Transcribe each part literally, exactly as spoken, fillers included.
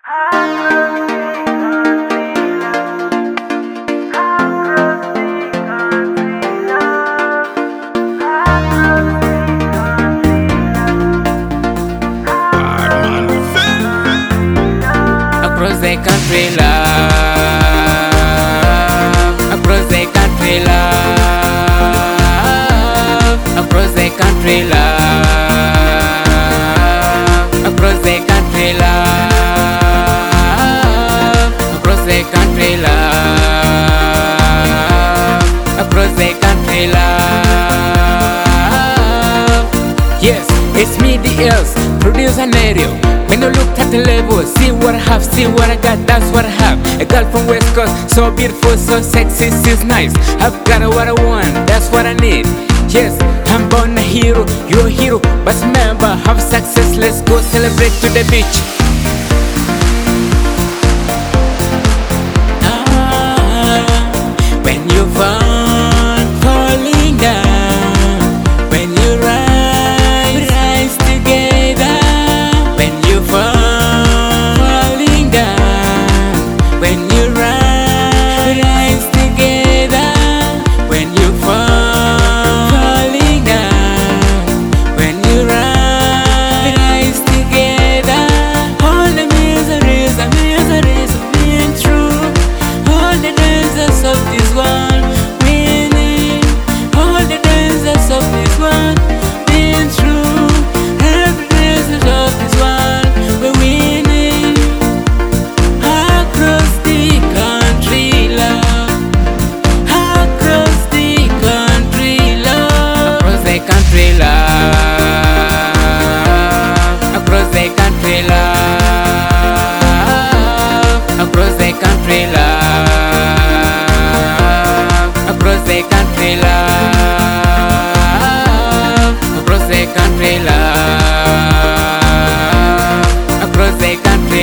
Across the country love, across the country love, across the country love, across the country love, across the country love, across the country love. Yes, it's me, the else, producer Nerio. When you look at the level, see what I have, see what I got, that's what I have. A girl from West Coast, so beautiful, so sexy, she's nice. I've got what I want, that's what I need. Yes, I'm born a hero, you're a hero. But remember, have success, let's go celebrate to the beach. Ah, when you fall, falling down, when you rise, rise together. When you fall, falling down, when you rise, rise together. When you fall, falling down, when you rise, rise together. All the miseries and miseries of being true, all the dangers of this world winning, all the dangers of this world being true, every danger of this world we're winning. Across the country love, across the country love, across the country love, across the country love, across the country love, across the country love, across the country love, across the country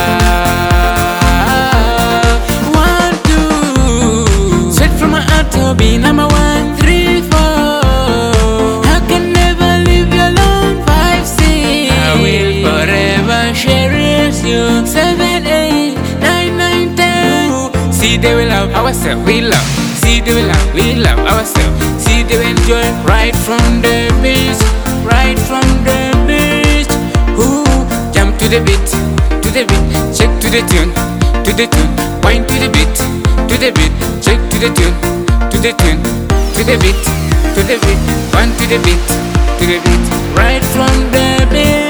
love. One, two, straight from my heart to be number one, three, four. I can never leave you alone. Five, six, I will forever cherish you. Seven, eight, nine, nine, ten. See, they will love ourselves, we love. See, they will love, we love ourselves. See, they will enjoy right from the beach, right from the beach. Ooh, jump to the beat, to the beat, check to the tune, to the tune, wind to the beat, to the beat, check to the tune, to the tune, to the beat, to the beat, one to the beat, to the beat, right from the beach.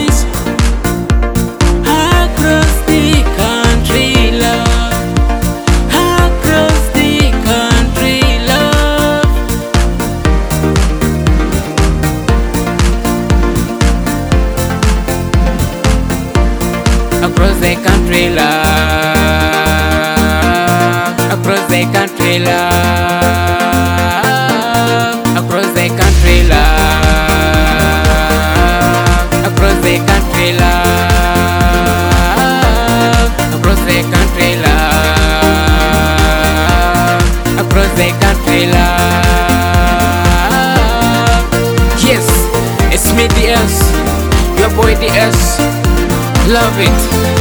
Across the country love, across the country love. Across the country love, across the country love, across the country love, across the country love, across the country love, across the country love. Yes, it's me, the S, your boy, the S. Love it.